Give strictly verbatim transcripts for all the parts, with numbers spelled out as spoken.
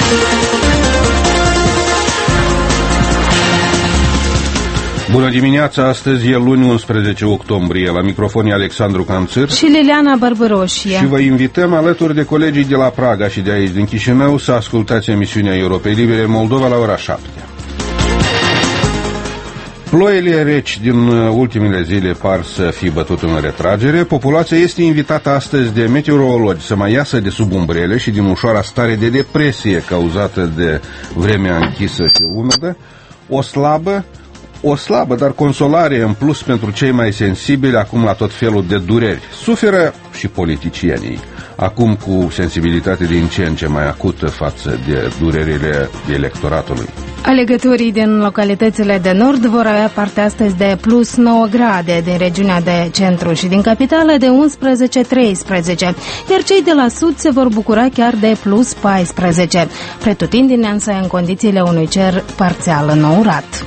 Bună dimineața, astăzi e luni unsprezece octombrie, la microfon e Alexandru Canțir și Liliana Bărbăroșie. Și vă invităm alături de colegii de la Praga și de aici din Chișinău să ascultați emisiunea Europei Libere Moldova la ora șapte. Ploile reci din ultimele zile par să fi bătut în retragere. Populația este invitată astăzi de meteorologi să mai iasă de sub umbrele și din ușoara stare de depresie cauzată de vremea închisă și umedă. O slabă O slabă, dar consolare în plus pentru cei mai sensibili acum la tot felul de dureri. Suferă și politicienii, acum cu sensibilitate din ce în ce mai acută față de durerile electoratului. Alegătorii din localitățile de nord vor avea parte astăzi de plus nouă grade, din regiunea de centru și din capitală de unsprezece treisprezece, iar cei de la sud se vor bucura chiar de plus paisprezece, pretutindeni însă în condițiile unui cer parțial înourat.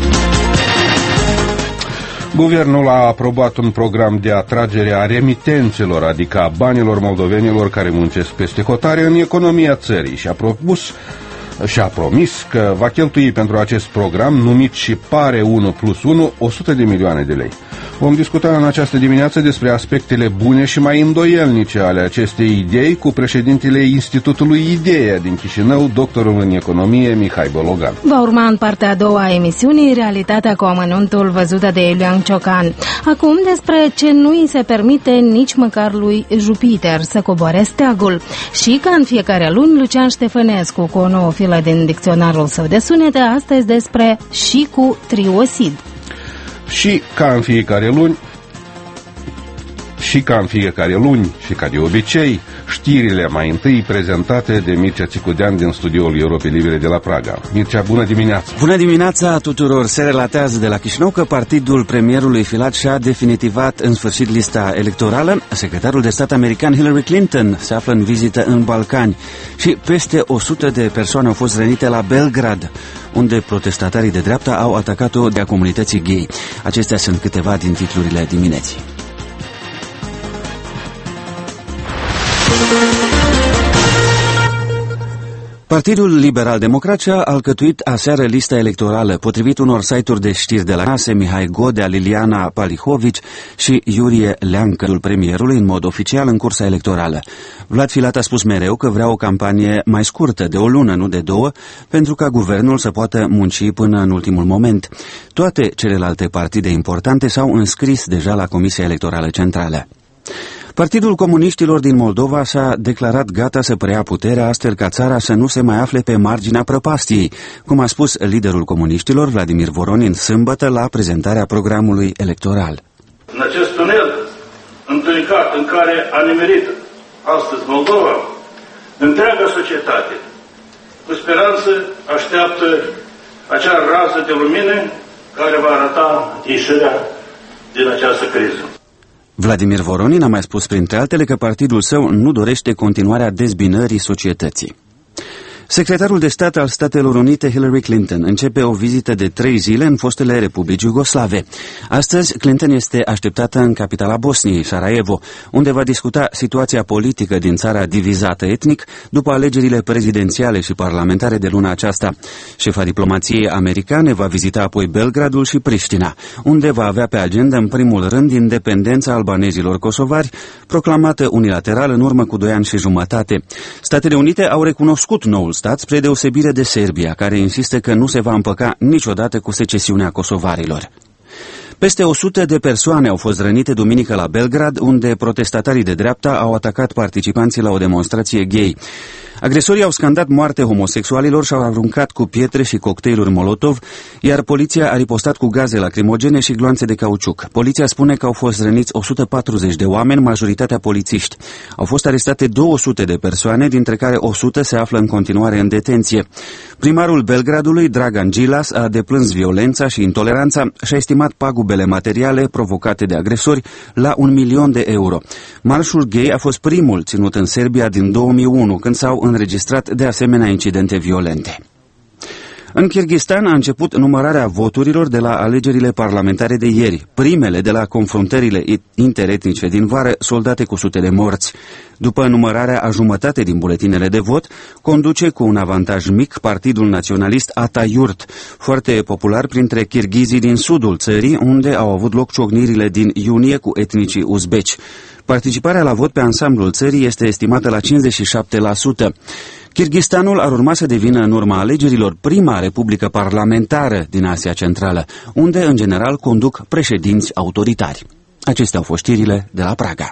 Guvernul a aprobat un program de atragere a remitențelor, adică a banilor moldovenilor care muncesc peste hotare în economia țării și a propus și a promis că va cheltui pentru acest program, numit și Pare unu plus unu, o sută de milioane de lei. Vom discuta în această dimineață despre aspectele bune și mai îndoielnice ale acestei idei cu președintele Institutului Ideea din Chișinău, doctorul în economie Mihai Bologan. Va urma în partea a doua a emisiunii realitatea cu amănuntul văzută de Iulian Ciocan. Acum despre ce nu îi se permite nici măcar lui Jupiter să coboare steagul. Și ca în fiecare luni, Lucian Ștefănescu cu o nouă filă din dicționarul său de sunete, astăzi despre și cu triosid. Și ca în fiecare luni, și ca în fiecare luni, și ca de obicei, știrile mai întâi prezentate de Mircea Țicudean din studioul Europei Libere de la Praga. Mircea, bună dimineața! Bună dimineața tuturor! Se relatează de la Chișinău că partidul premierului Filat și-a definitivat în sfârșit lista electorală. Secretarul de stat american Hillary Clinton se află în vizită în Balcani și peste o sută de persoane au fost rănite la Belgrad, unde protestatarii de dreapta au atacat-o de-a comunității gay. Acestea sunt câteva din titlurile dimineții. Partidul Liberal-Democrat și-a alcătuit aseară lista electorală. Potrivit unor site-uri de știri de la Nase, Mihai Godea, Liliana Palihovici și Iurie Leancă, premierului, în mod oficial în cursa electorală. Vlad Filat a spus mereu că vrea o campanie mai scurtă, de o lună, nu de două, pentru ca guvernul să poată munci până în ultimul moment. Toate celelalte partide importante s-au înscris deja la Comisia Electorală Centrală. Partidul Comuniștilor din Moldova s-a declarat gata să preia puterea, astfel ca țara să nu se mai afle pe marginea prăpastiei, cum a spus liderul comuniștilor, Vladimir Voronin, sâmbătă la prezentarea programului electoral. În acest tunel întunecat în care a nimerit astăzi Moldova, întreaga societate, cu speranță, așteaptă acea rază de lumină care va arăta ieșirea din această criză. Vladimir Voronin a mai spus printre altele că partidul său nu dorește continuarea dezbinării societății. Secretarul de stat al Statelor Unite, Hillary Clinton, începe o vizită de trei zile în fostele republici iugoslave. Astăzi, Clinton este așteptată în capitala Bosniei, Sarajevo, unde va discuta situația politică din țara divizată etnic după alegerile prezidențiale și parlamentare de luna aceasta. Șefa diplomației americane va vizita apoi Belgradul și Priștina, unde va avea pe agenda în primul rând independența albanezilor kosovari, proclamată unilateral în urmă cu doi ani și jumătate. Statele Unite au recunoscut noul stat, spre deosebire de Serbia, care insistă că nu se va împăca niciodată cu secesiunea kosovarilor. Peste o sută de persoane au fost rănite duminică la Belgrad, unde protestatarii de dreapta au atacat participanții la o demonstrație gay. Agresorii au scandat moarte homosexualilor și au aruncat cu pietre și cocktailuri Molotov, iar poliția a ripostat cu gaze lacrimogene și gloanțe de cauciuc. Poliția spune că au fost răniți o sută patruzeci de oameni, majoritatea polițiști. Au fost arestate două sute de persoane, dintre care o sută se află în continuare în detenție. Primarul Belgradului, Dragan Đilas, a deplâns violența și intoleranța și a estimat pagubele materiale provocate de agresori la un milion de euro. Marșul gay a fost primul ținut în Serbia din două mii unu, când s-au înregistrat de asemenea incidente violente. În Kârgâzstan a început numărarea voturilor de la alegerile parlamentare de ieri, primele de la confruntările interetnice din vară, soldate cu sute de morți. După numărarea a jumătate din buletinele de vot, conduce cu un avantaj mic Partidul Naționalist Atayurt, foarte popular printre kirghizii din sudul țării, unde au avut loc ciocnirile din iunie cu etnicii uzbeci. Participarea la vot pe ansamblul țării este estimată la cincizeci și șapte la sută. Kârgâzstanul ar urma să devină în urma alegerilor prima republică parlamentară din Asia Centrală, unde în general conduc președinți autoritari. Acestea au fost știrile de la Praga.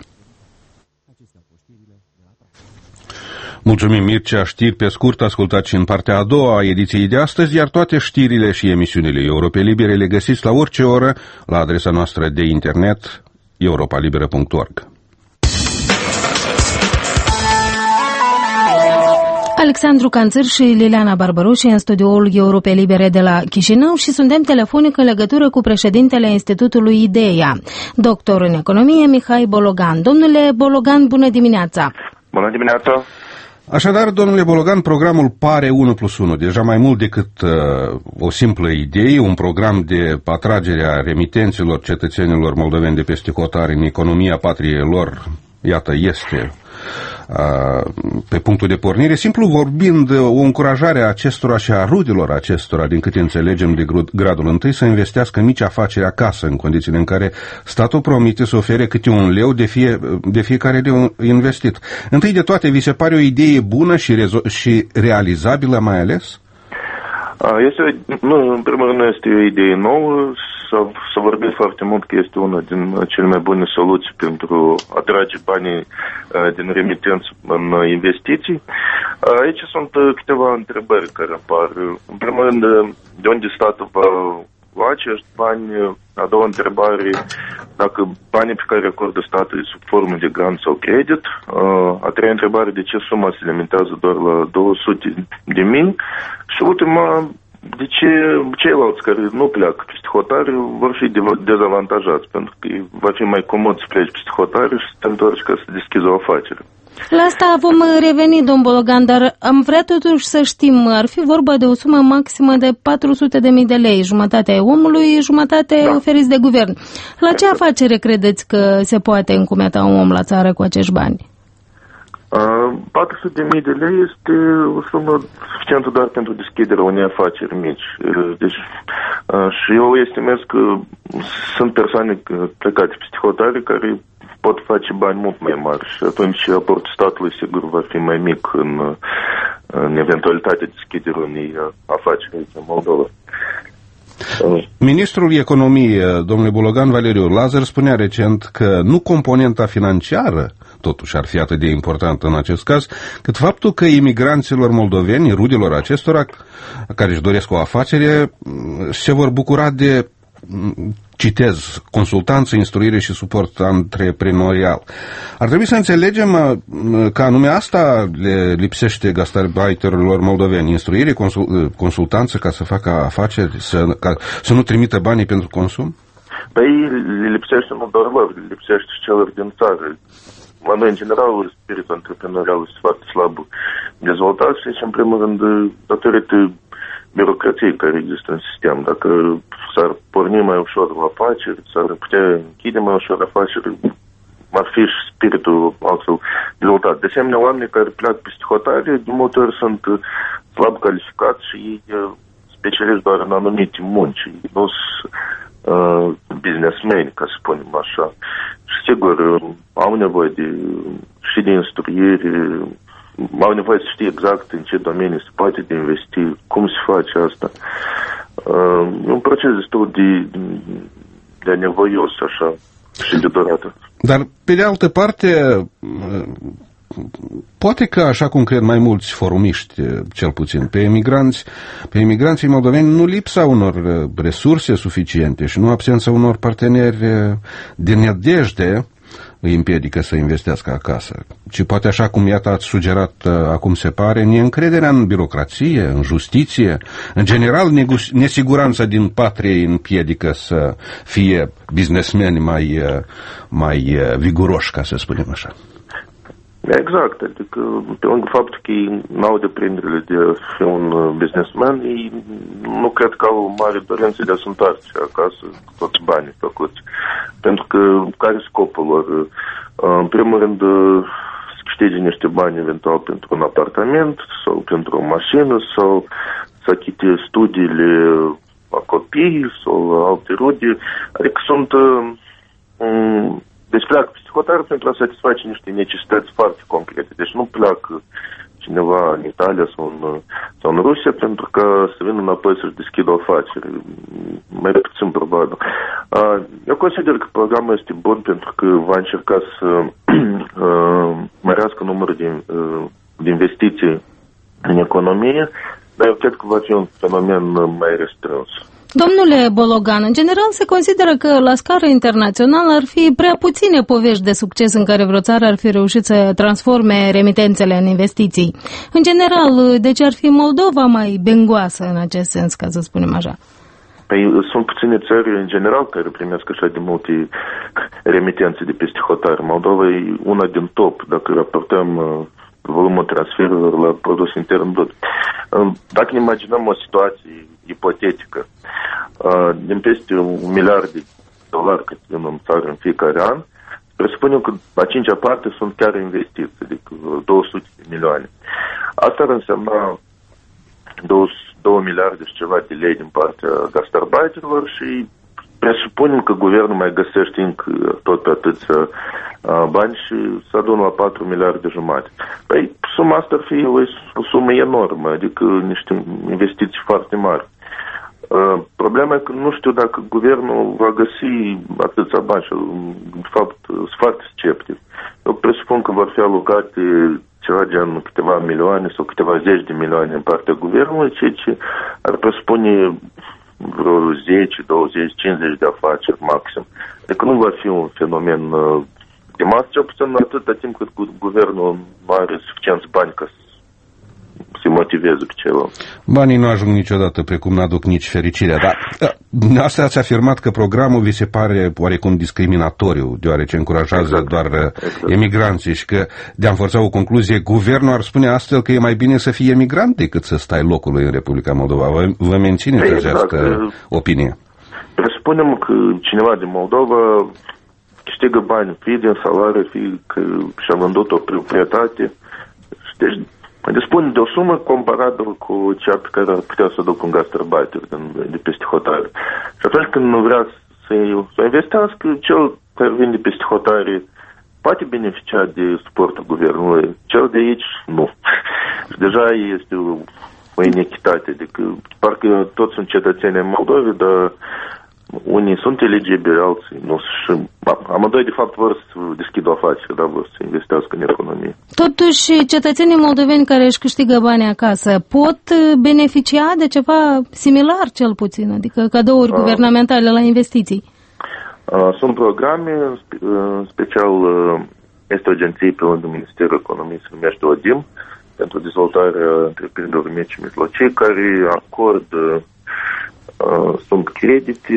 Mulțumim, Mircea. Știri pe scurt, ascultați și în partea a doua a ediției de astăzi, iar toate știrile și emisiunile Europa Libere le găsiți la orice oră la adresa noastră de internet europa libera punct org. Alexandru Canțăr și Liliana Barbaroși în studioul Europei Libere de la Chișinău și suntem telefonic în legătură cu președintele Institutului Ideea, doctor în economie Mihai Bologan. Domnule Bologan, bună dimineața! Bună dimineața! Așadar, domnule Bologan, programul pare unu plus unu, deja mai mult decât uh, o simplă idee, un program de atragere a remitenților cetățenilor moldoveni de peste hotare în economia patriei lor, iată, este uh, pe punctul de pornire, simplu vorbind, o încurajare a acestora și a rudilor acestora, din câte înțelegem de gradul întâi, să investească mici afaceri acasă, în condițiile în care statul promite să ofere câte un leu de, fie, de fiecare leu investit. Întâi de toate, vi se pare o idee bună și, rezo- și realizabilă mai ales? Este, nu, în primul rând, este o idee nouă. S-a vorbit foarte mult că este una din cele mai bune soluții pentru a trage banii din remitenți în investiții. Aici sunt câteva întrebări care apar. În primul rând, de unde statul va lua acești bani? A doua întrebare, dacă banii pe care îi acordă statul sub formă de grant sau credit. A treia întrebare, de ce suma se limitează doar la două sute de mii? Și ultima, de ce ceilalți care nu pleacă peste hotare vor fi dezavantajați, pentru că va fi mai comod să pleci peste hotare și să te întorci ca să deschizi o afacere. La asta vom reveni, domn Bologan, dar am vrea totuși să știm, ar fi vorba de o sumă maximă de patru sute de mii de lei, jumătatea e omului, jumătate da. oferiți de guvern. La ce afacere credeți că se poate încumeta un om la țară cu acești bani? patru sute de mii de lei este o sumă suficientă doar pentru deschiderea unei afaceri mici. Deci, și eu estimez că sunt persoane plecate peste hotare care pot face bani mult mai mari și atunci aportul statului sigur va fi mai mic în, în eventualitatea deschiderii unei afaceri în Moldova. Ministrul Economiei, domnule Bologan, Valeriu Lazar, spunea recent că nu componenta financiară totuși ar fi atât de important în acest caz, cât faptul că imigranților moldoveni, rudilor acestora, care își doresc o afacere, se vor bucura de, citez, consultanță, instruire și suport antreprenorial. Ar trebui să înțelegem că anume asta le lipsește gastarbeiterilor moldoveni, instruire, consul, consultanță ca să facă afaceri, să, ca, să nu trimită banii pentru consum? Păi le lipsește nu doar lor, le lipsește și celor din țară. La noi, în general, spiritul antreprenorial este foarte slab dezvoltat și, în primul rând, datorită birocrației care există în sistem. Dacă s-ar porni mai ușor la afaceri, s-ar putea închide mai ușor afaceri, ar fi și spiritul altfel dezvoltat. De asemenea, oamenii care pleacă peste hotare, de multe ori sunt slab calificați și ei specialiști doar în anumite munci. Nu sunt uh, businessmen, ca să spunem așa. Și sigur, au nevoie de, și de instruire, au nevoie să știe exact în ce domenii se poate de investi, cum se face asta. Uh, e un proces destul de, de nevoios, așa, și de durată. Dar, pe de altă parte, poate că, așa cum cred mai mulți forumiști, cel puțin, pe emigranți, pe emigranții moldoveni nu lipsa unor resurse suficiente și nu absența unor parteneri de nădejde îi împiedică să investească acasă. Ci poate, așa cum iată ați sugerat acum se pare, neîncrederea în birocrație, în justiție, în general nesiguranța din patrie îi împiedică să fie businessmeni mai, mai viguroși, ca să spunem așa. Exact, adică pe lângă faptul că ei n-au deprinderile de a fi un businessman, ei nu cred că au o mare dorință de a se întoarce acasă cu toți banii făcuți. Pentru că care scopul lor? În primul rând să câștige niște bani eventual pentru un apartament sau pentru o mașină sau să achite studiile a copiii sau alte rude. Adică sunt um, deci pleacă psihotarul pentru a satisface niște necesități foarte concrete. Deci nu pleacă cineva în Italia sau în, sau în Rusia pentru că să vină înapoi să-și deschidă o afacere. Mai puțin probabil. Eu consider că programul este bun pentru că va încerca să mărească numărul de, de investiții în economie, dar eu cred că va fi un fenomen mai restrâns. Domnule Bologan, în general se consideră că la scară internațională ar fi prea puține povești de succes în care vreo țară ar fi reușit să transforme remitențele în investiții. În general, deci ar fi Moldova mai bengoasă în acest sens, ca să spunem așa? Păi sunt puține țări în general care primesc așa de multe remitențe de peste hotar. Moldova e una din top, dacă raportăm volumul transferurilor la produs intern brut. Dacă ne imaginăm o situație ipotetică, din peste un miliard de dolari cât vin în țară în fiecare an, presupunem că a cincea parte sunt chiar investiții, adică două sute de milioane. Asta ar însemna două miliarde și ceva de lei din partea gastarbeiterilor și presupunem că guvernul mai găsește încă tot pe atâția bani și să adună la patru miliarde jumate. Păi suma asta ar fi o sumă enormă, adică niște investiții foarte mari. Problema e că nu știu dacă guvernul va găsi atâția bani și, de fapt, sunt foarte sceptic. Eu presupun că vor fi alocate ceva gen câteva milioane sau câteva zeci de milioane în partea guvernului, ceea ce ar presupune vreo zece, douăzeci, cincizeci de afaceri maxim. Adică nu va fi un fenomen de masă, cel puțin atâta timp cât guvernul nu are suficienți bani ca să se motiveze pe ceva. Banii nu ajung niciodată, precum n-aduc nici fericirea, dar asta ați afirmat că programul vi se pare oarecum discriminatoriu, deoarece încurajează exact. doar exact. emigranții și că, de-am forța o concluzie, guvernul ar spune astfel că e mai bine să fii emigrant decât să stai locului în Republica Moldova. Vă, vă mențineți exact. această opinie? Presupunem că cineva din Moldova câștigă bani, fie din salariu, fie că și-a vândut o proprietate. Deci, dispune de o sumă comparabilă cu cea pe care ar putea să o duc un gastarbeiter de peste hotare. Și atunci când nu vrea să, să investească, cel care vine de peste hotare poate beneficia de suportul guvernului. Cel de aici, nu. Și deja este o, o inechitate. Adică, parcă toți sunt cetățeni în Moldova, dar unii sunt eligibili, alții nu. Și amândoi, de fapt, vor să deschidă o afacere, dar vor să investească în economie. Totuși, cetățenii moldoveni care își câștigă bani acasă pot beneficia de ceva similar, cel puțin, adică cadouri a, guvernamentale la investiții? A, sunt programe, în special este o agenție pe lângă Ministerul Economiei, se numește O D I M, pentru dezvoltarea întreprinderilor mici și mijlocii, care acordă Uh, sunt credite,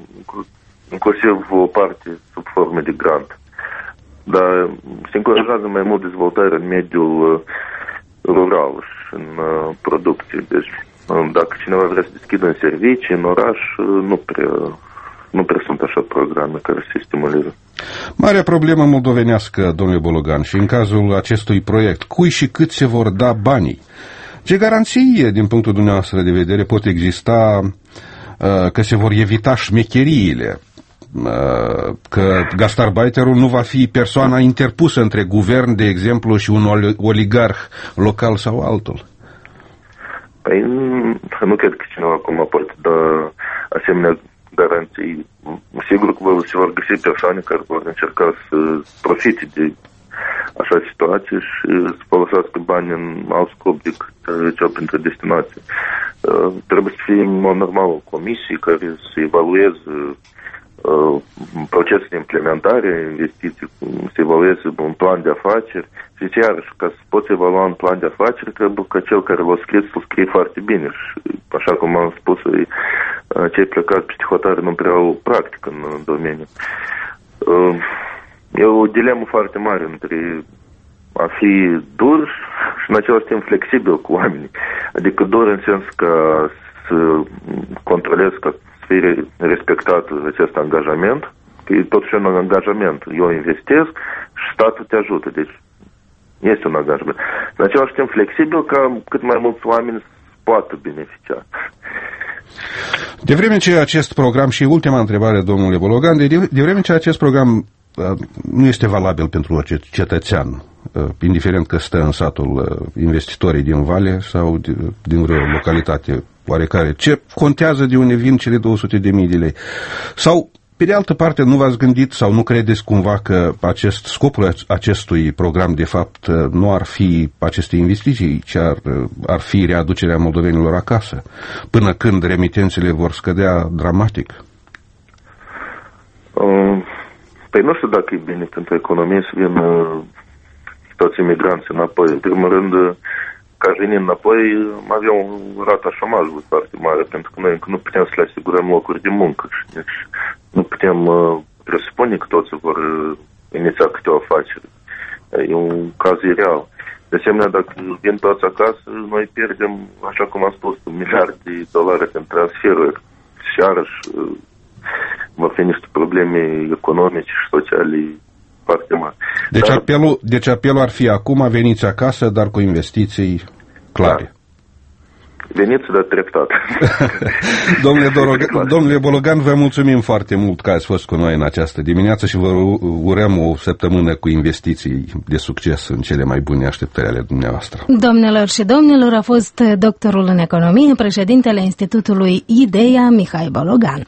inclusiv o parte sub formă de grant. Dar se încurajează mai mult dezvoltarea în mediul uh, rural și în uh, producție. Deci, uh, dacă cineva vrea să deschidă în servicii, în oraș, uh, nu prea, nu prea sunt așa programe care se stimulează. Marea problemă moldovenească, domnule Bologan, și în cazul acestui proiect, cui și cât se vor da banii? Ce garanții, din punctul dumneavoastră de vedere, pot exista că se vor evita șmecheriile, că gastarbeiterul nu va fi persoana interpusă între guvern, de exemplu, și un oligarh local sau altul? Păi, nu cred că cineva acum poate da asemenea garanții. Sigur că se vor găsi persoane care vor încerca să profite de așa situație și să folosească bani în alt scop decât cel pentru destinație. Uh, trebuie să fie în mod normal o comisie care să evalueze uh, procesul de implementare, investiții, să evalueze un plan de afaceri și iarăși, ca să poți evalua un plan de afaceri, trebuie ca cel care l-a scris să-l scrie foarte bine și, așa cum am spus, cei plecați peste hotare nu prea au practică în, în domeniu. Uh, E o dilemă foarte mare între a fi dur și în același timp flexibil cu oamenii. Adică dur în sens că să controlez că să fie respectat acest angajament, că e totuși un angajament. Eu investesc și statul te ajută. Deci este un angajament. În același timp flexibil ca cât mai mulți oameni poată beneficia. De vreme ce acest program, și ultima întrebare, domnule Bologan, de, de vreme ce acest program uh, nu este valabil pentru cetățean, uh, indiferent că stă în satul uh, investitorii din Vale sau de, din vreo localitate oarecare, ce contează de unde vin cele două sute de mii de lei? Sau, pe de altă parte, nu v-ați gândit sau nu credeți cumva că acest, scopul acestui program, de fapt, nu ar fi aceste investiții, ci ar, ar fi readucerea moldovenilor acasă, până când remitențele vor scădea dramatic? Um, păi nu știu dacă e bine pentru economie să vină toți imigranții înapoi. În primul rând, ca venind înapoi, avea o rată șomajului foarte mare, pentru că noi încă nu putem să le asigurăm locuri de muncă. Deci nu putem uh, presupune că toți vor uh, iniția câte o afacere. E un caz real. De asemenea, dacă vin toți acasă, noi pierdem, așa cum am spus, un miliard de dolari în transferuri. Și iarăși uh, vor fi niște probleme economice și sociale foarte mari. Deci, dar, apelul, deci apelul ar fi acum, veniți acasă, dar cu investiții clare. Da. Veniți, dar treptat. Domnule, Doroga, domnule Bologan, vă mulțumim foarte mult că ați fost cu noi în această dimineață și vă urăm o săptămână cu investiții de succes în cele mai bune așteptări ale dumneavoastră. Domnilor și domnilor, a fost doctorul în economie, președintele Institutului Ideea, Mihai Bologan.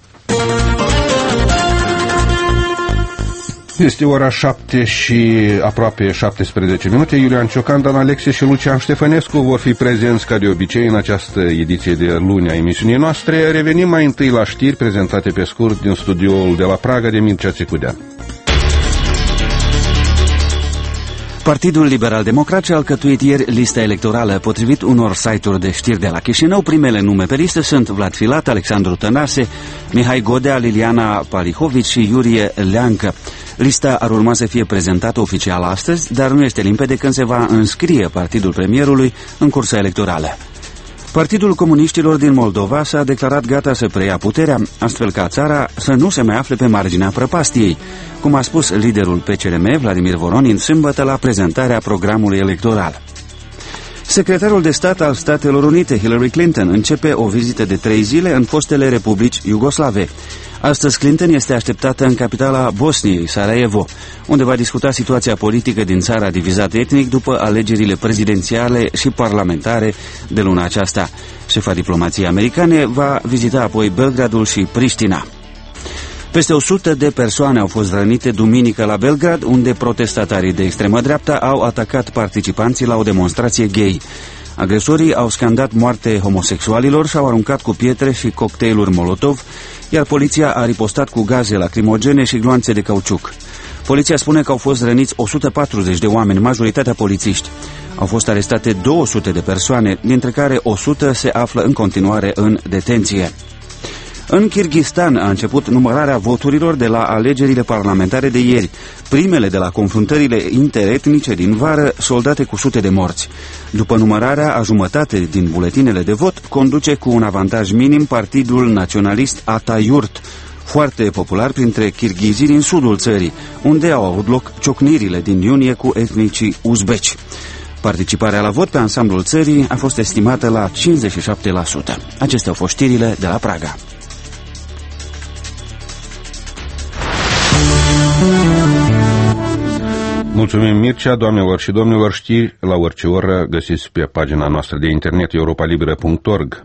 Este ora șapte și aproape șaptesprezece minute. Iulian Ciocan, Dan Alexe și Lucian Ștefănescu vor fi prezenți ca de obicei în această ediție de luni a emisiunii noastre. Revenim mai întâi la știri prezentate pe scurt din studioul de la Praga de Mircea Țicudean. Partidul Liberal-Democrat și-a alcătuit ieri lista electorală. Potrivit unor site-uri de știri de la Chișinău, primele nume pe listă sunt Vlad Filat, Alexandru Tănase, Mihai Godea, Liliana Palihovici și Iurie Leancă. Lista ar urma să fie prezentată oficial astăzi, dar nu este limpede când se va înscrie partidul premierului în cursa electorală. Partidul Comuniștilor din Moldova s-a declarat gata să preia puterea, astfel ca țara să nu se mai afle pe marginea prăpastiei, cum a spus liderul P C R M, Vladimir Voronin, sâmbătă la prezentarea programului electoral. Secretarul de stat al Statelor Unite, Hillary Clinton, începe o vizită de trei zile în fostele republici iugoslave. Astăzi Clinton este așteptată în capitala Bosniei, Sarajevo, unde va discuta situația politică din țara divizată etnic după alegerile prezidențiale și parlamentare de luna aceasta. Șefa diplomației americane va vizita apoi Belgradul și Priștina. Peste o sută de persoane au fost rănite duminică la Belgrad, unde protestatarii de extremă dreapta au atacat participanții la o demonstrație gay. Agresorii au scandat moarte homosexualilor și au aruncat cu pietre și cocktailuri Molotov, iar poliția a ripostat cu gaze lacrimogene și gloanțe de cauciuc. Poliția spune că au fost răniți o sută patruzeci de oameni, majoritatea polițiști. Au fost arestate două sute de persoane, dintre care o sută se află în continuare în detenție. În Kirghistan a început numărarea voturilor de la alegerile parlamentare de ieri, primele de la confruntările interetnice din vară, soldate cu sute de morți. După numărarea, a jumătate din buletinele de vot conduce cu un avantaj minim partidul naționalist Atayurt, foarte popular printre kirghizii din sudul țării, unde au avut loc ciocnirile din iunie cu etnicii uzbeci. Participarea la vot pe ansamblul țării a fost estimată la cincizeci și șapte la sută. Acestea au fost știrile de la Praga. Mulțumim, Mircea. Doamnelor și domnilor, știri la orice oră găsiți pe pagina noastră de internet europa liberă punct org.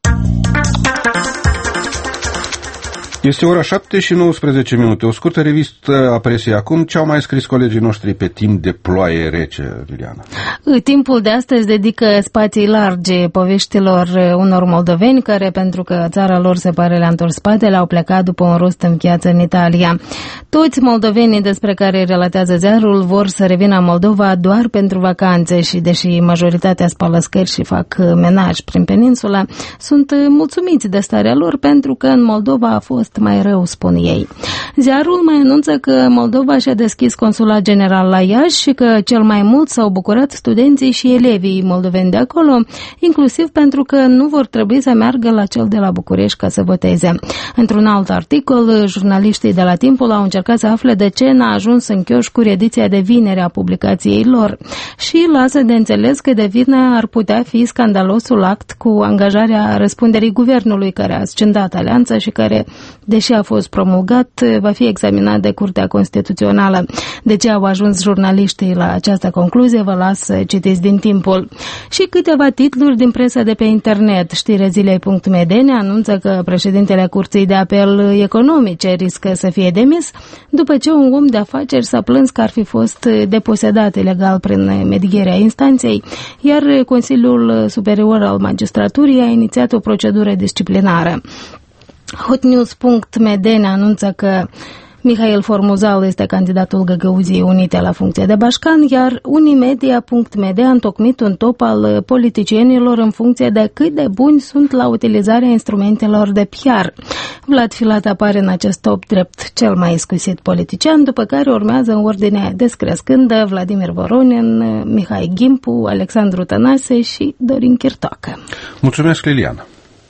Este ora șapte și nouăsprezece minute. O scurtă revistă a presei acum. Ce au mai scris colegii noștri pe timp de ploaie rece, Liliana? Timpul de astăzi dedică spații largi poveștilor unor moldoveni care, pentru că țara lor se pare le-a întors spatele, au plecat după un rost în piață în Italia. Toți moldovenii despre care relatează ziarul vor să revină în Moldova doar pentru vacanțe și, deși majoritatea spală scări și fac menaj prin peninsula, sunt mulțumiți de starea lor pentru că în Moldova a fost fost mai rău, spun ei. Ziarul mai anunță că Moldova și-a deschis consulat general la Iași și că cel mai mult s-au bucurat studenții și elevii moldoveni de acolo, inclusiv pentru că nu vor trebui să meargă la cel de la București ca să voteze. Într-un alt articol, jurnaliștii de la Timpul au încercat să afle de ce n-a ajuns în chioșcuri ediția de vineri a publicației lor și lasă de înțeles că de vină ar putea fi scandalosul act cu angajarea răspunderii guvernului care a scindat alianța și care, deși a fost promulgat, va fi examinat de Curtea Constituțională. De ce au ajuns jurnaliștii la această concluzie, vă las să citiți din Timpul. Și câteva titluri din presa de pe internet. Știre zilei punct m d ne anunță că președintele Curții de Apel Economice riscă să fie demis după ce un om de afaceri s-a plâns că ar fi fost deposedat ilegal prin medierea instanței, iar Consiliul Superior al Magistraturii a inițiat o procedură disciplinară. hotnews punct m d ne anunță că Mihail Formuzal este candidatul Găgăuziei Unite la funcție de bașcan, iar unimedia punct m d a întocmit un top al politicienilor în funcție de cât de buni sunt la utilizarea instrumentelor de P R. Vlad Filat apare în acest top drept cel mai iscusit politician, după care urmează în ordine descrescândă Vladimir Voronin, Mihai Gimpu, Alexandru Tănase și Dorin Chirtoacă. Mulțumesc, Liliana!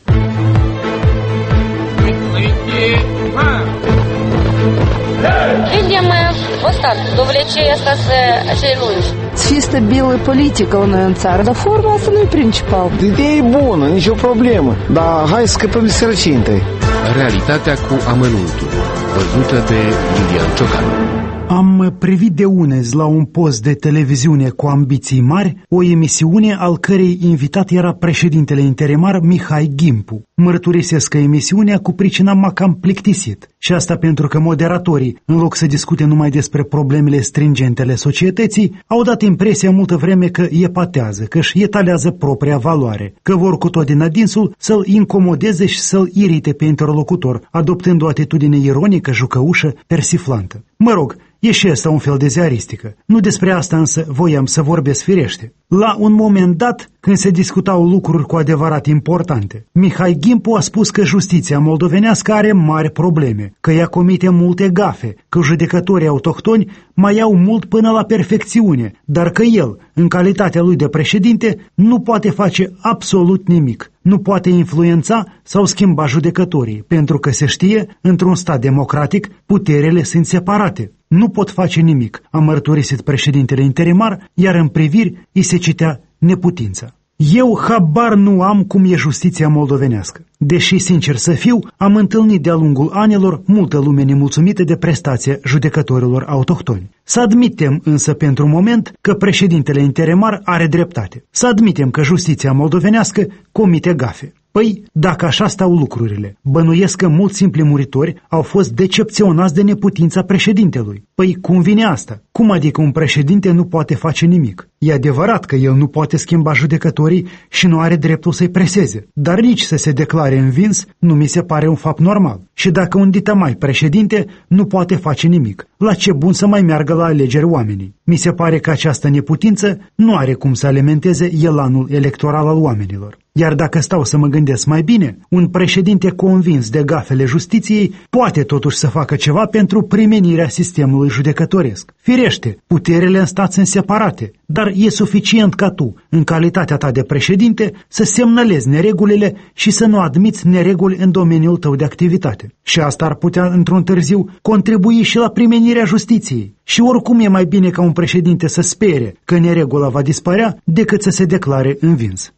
Видим мы вот так, до влечения остаться acei lungi. Чисто белая политика у noi în țară, dar forma asta nu e principal. Ideea e bună, nicio problemă, dar hai să scăpăm de sărăcie întâi. Realitatea cu amănuntul, văzută de Iulian Ciocan. Am privit de unezi la un post de televiziune cu ambiții mari, o emisiune al cărei invitat era președintele interimar Mihai Gimpu. Mărturisesc că emisiunea cu pricina m-a cam plictisit. Și asta pentru că moderatorii, în loc să discute numai despre problemele stringente ale societății, au dat impresia multă vreme că epatează, că își etalează propria valoare, că vor cu tot din adinsul să-l incomodeze și să-l irite pe interlocutor, adoptând o atitudine ironică, jucăușă, persiflantă. Mă rog, e și asta un fel de ziaristică. Nu despre asta însă voiam să vorbesc firește. La un moment dat, când se discutau lucruri cu adevărat importante, Mihai Gimpu a spus că justiția moldovenească are mari probleme, că ea comite multe gafe, că judecătorii autohtoni mai iau mult până la perfecțiune, dar că el, în calitatea lui de președinte, nu poate face absolut nimic. Nu poate influența sau schimba judecătorii, pentru că se știe, într-un stat democratic, puterile sunt separate. Nu pot face nimic, a mărturisit președintele interimar, iar în priviri îi se citea neputința. Eu habar nu am cum e justiția moldovenească. Deși, sincer să fiu, am întâlnit de-a lungul anilor multă lume nemulțumită de prestația judecătorilor autohtoni. Să admitem însă pentru un moment că președintele interimar are dreptate. Să admitem că justiția moldovenească comite gafe. Păi, dacă așa stau lucrurile, bănuiesc că mulți simpli muritori au fost decepționați de neputința președintelui. Păi, cum vine asta? Cum adică un președinte nu poate face nimic? E adevărat că el nu poate schimba judecătorii și nu are dreptul să-i preseze, dar nici să se declare învins nu mi se pare un fapt normal. Și dacă un ditamai președinte nu poate face nimic, la ce bun să mai meargă la alegeri oamenii? Mi se pare că această neputință nu are cum să alimenteze elanul electoral al oamenilor. Iar dacă stau să mă gândesc mai bine, un președinte convins de gafele justiției poate totuși să facă ceva pentru primenirea sistemului judecătoresc. Firește, puterile în stat sunt separate, dar e suficient ca tu, în calitatea ta de președinte, să semnalezi neregulile și să nu admiți nereguli în domeniul tău de activitate. Și asta ar putea, într-un târziu, contribui și la primenirea justiției. Și oricum e mai bine ca un președinte să spere că neregula va dispărea decât să se declare învins.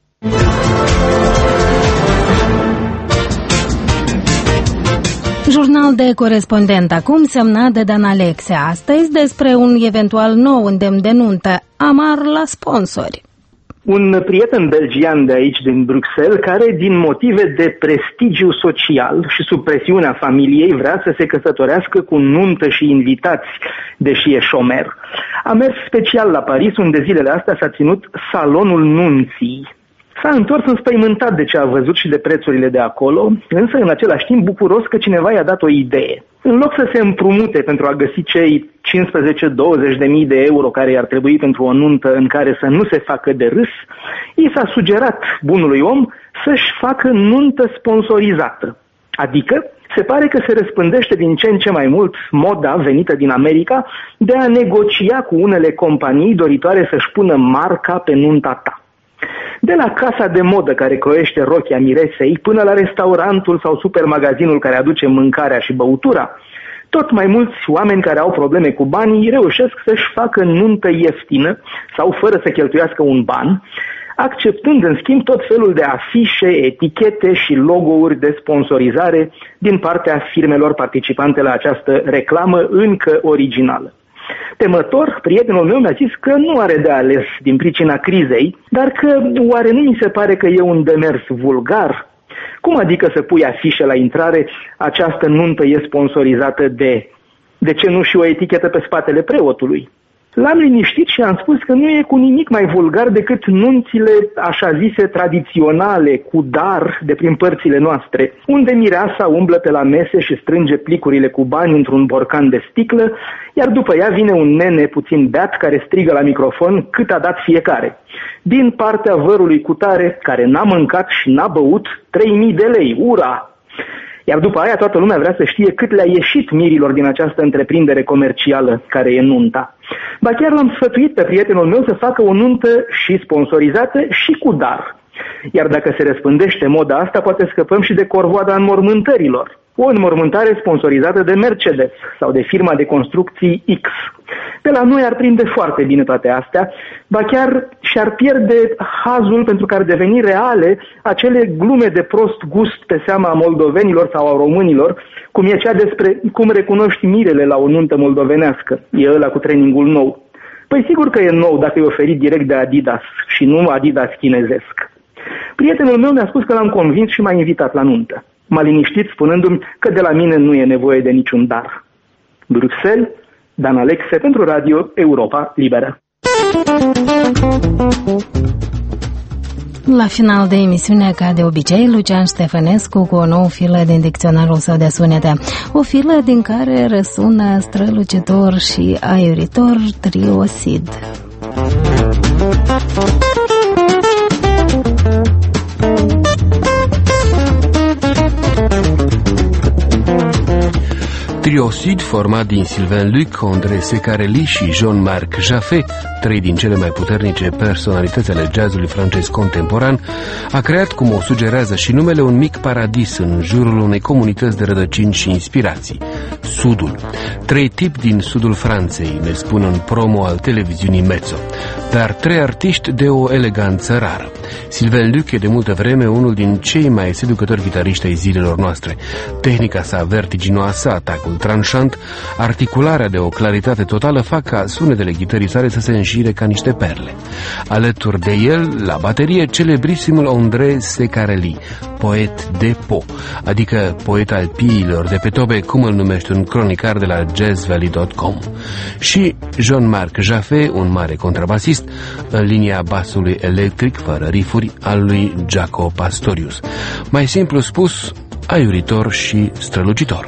Jurnal de corespondent acum, semnat de Dan Alexia. Astăzi despre un eventual nou îndemn de nuntă, amar la sponsori. Un prieten belgian de aici, din Bruxelles, care din motive de prestigiu social și sub presiunea familiei vrea să se căsătorească cu nuntă și invitați, deși e șomer. A mers special la Paris, unde zilele astea s-a ținut salonul nunții. S-a întors înspăimântat de ce a văzut și de prețurile de acolo, însă în același timp bucuros că cineva i-a dat o idee. În loc să se împrumute pentru a găsi cei cincisprezece douăzeci de mii de euro care i-ar trebui pentru o nuntă în care să nu se facă de râs, i s-a sugerat bunului om să-și facă nuntă sponsorizată. Adică Se pare că se răspândește din ce în ce mai mult moda venită din America de a negocia cu unele companii doritoare să-și pună marca pe nunta ta. De la casa de modă care croiește rochia miresei până la restaurantul sau supermagazinul care aduce mâncarea și băutura, tot mai mulți oameni care au probleme cu banii reușesc să-și facă nuntă ieftină sau fără să cheltuiască un ban, acceptând în schimb tot felul de afișe, etichete și logo-uri de sponsorizare din partea firmelor participante la această reclamă încă originală. Temător, prietenul meu mi-a zis că nu are de ales din pricina crizei, dar că oare nu mi se pare că e un demers vulgar? Cum adică să pui afișe la intrare, această nuntă e sponsorizată de... De ce nu și o etichetă pe spatele preotului? L-am liniștit și am spus că nu e cu nimic mai vulgar decât nunțile așa zise tradiționale, cu dar de prin părțile noastre, unde mireasa umblă pe la mese și strânge plicurile cu bani într-un borcan de sticlă, iar după ea vine un nene puțin beat care strigă la microfon cât a dat fiecare. Din partea vărului cutare, care n-a mâncat și n-a băut, trei mii de lei, ura! Iar după aia toată lumea vrea să știe cât le-a ieșit mirilor din această întreprindere comercială care e nunta. Ba chiar l-am sfătuit pe prietenul meu să facă o nuntă și sponsorizată și cu dar. Iar dacă se răspândește moda asta, poate scăpăm și de corvoada înmormântărilor. O înmormântare sponsorizată de Mercedes sau de firma de construcții X. De la noi ar prinde foarte bine toate astea, ba chiar și-ar pierde hazul pentru că ar deveni reale acele glume de prost gust pe seama moldovenilor sau a românilor, cum e cea despre cum recunoști mirele la o nuntă moldovenească. E ăla cu trainingul nou. Păi sigur că e nou dacă e oferit direct de Adidas și nu Adidas chinezesc. Prietenul meu mi-a spus că l-am convins și m-a invitat la nuntă. M-a liniștit spunându-mi că de la mine nu e nevoie de niciun dar. Bruxelles, Dan Alexe pentru Radio Europa Liberă. La final de emisiune, ca de obicei, Lucian Ștefănescu cu o nouă filă din dicționarul său de sunete. O filă din care răsună strălucitor și aiuritor triosid. Triosid format din Sylvain Luc, André Secarelli și Jean-Marc Jaffé, trei din cele mai puternice personalități ale jazzului francez contemporan, a creat, cum o sugerează și numele, un mic paradis în jurul unei comunități de rădăcini și inspirații, Sudul. Trei tipi din sudul Franței, ne spun în promo al televiziunii Mezzo, dar trei artiști de o eleganță rară. Sylvain Luc e de multă vreme unul din cei mai seducători gitariști ai zilelor noastre. Tehnica sa vertiginoasă, atacul tranșant, articularea de o claritate totală fac ca sunetele gitării sale să se înșire ca niște perle. Alături de el, la baterie, celebrisimul André Secarelli, poet de po, adică poet al piilor de pe tobe, cum îl numește un cronicar de la jazz valley punct com. Și Jean-Marc Jaffé, un mare contrabasist, în linia basului electric, fără rifuri, al lui Jaco Pastorius. Mai simplu spus, aiuritor și strălucitor.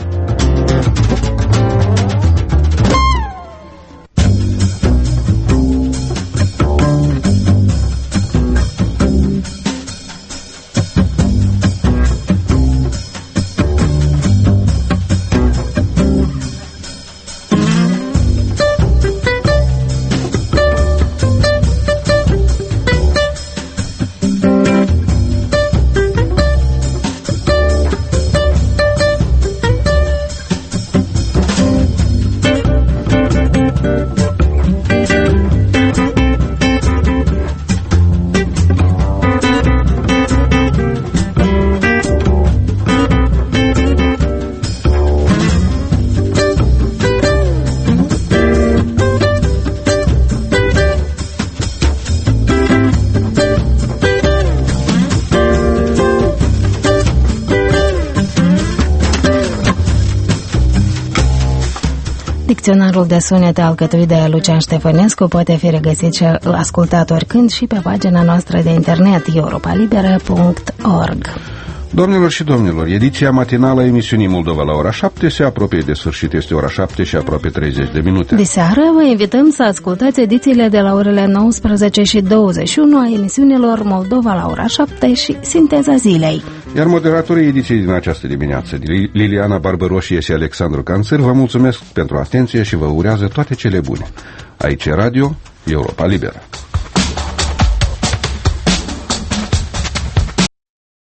Dicționarul de sunete alcătuit de Lucian Ștefănescu poate fi regăsit și ascultat oricând și pe pagina noastră de internet europa liberă punct org. Doamnelor și domnilor, ediția matinală a emisiunii Moldova la ora șapte se apropie de sfârșit. Este ora șapte și aproape treizeci de minute. De seară vă invităm să ascultați edițiile de la orele nouăsprezece și douăzeci și unu a emisiunilor Moldova la ora șapte și Sinteza zilei. Iar moderatorii ediției din această dimineață, Liliana Barbăroșie și Alexandru Canțăr, vă mulțumesc pentru atenție și vă urează toate cele bune. Aici e Radio Europa Liberă.